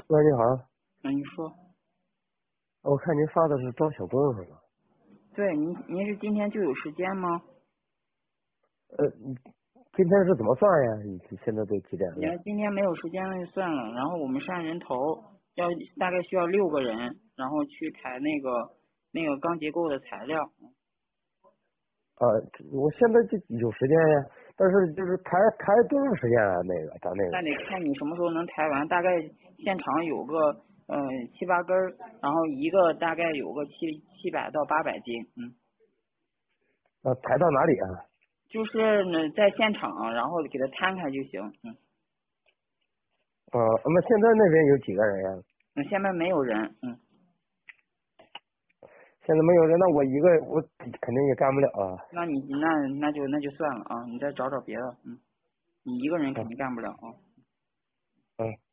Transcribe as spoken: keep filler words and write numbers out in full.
喂，你好， 那你说， 我看您发的是招小工是吧？ 对，您您是今天就有时间吗？ 呃，你今天是怎么算呀？你现在都几点你要了？ 今天没有时间那就算了。然后我们上人头要大概需要六个人，然后去抬那个那个钢结构的材料。 啊，我现在就有时间呀，但是就是抬抬多长时间啊？那个咱那个那得看你什么时候能抬完，大概现场有个嗯、呃、七八根儿，然后一个大概有个七七百到八百斤，嗯， 啊，抬到哪里啊？ 就是呢在现场，然后给它摊开就行，嗯， 啊，那现在那边有几个人呀？ 那下面没有人，嗯。 现在没有人，那我一个我肯定也干不了啊。 那你那那就那就算了啊，你再找找别的，嗯，你一个人肯啊， 定干不了啊。 嗯。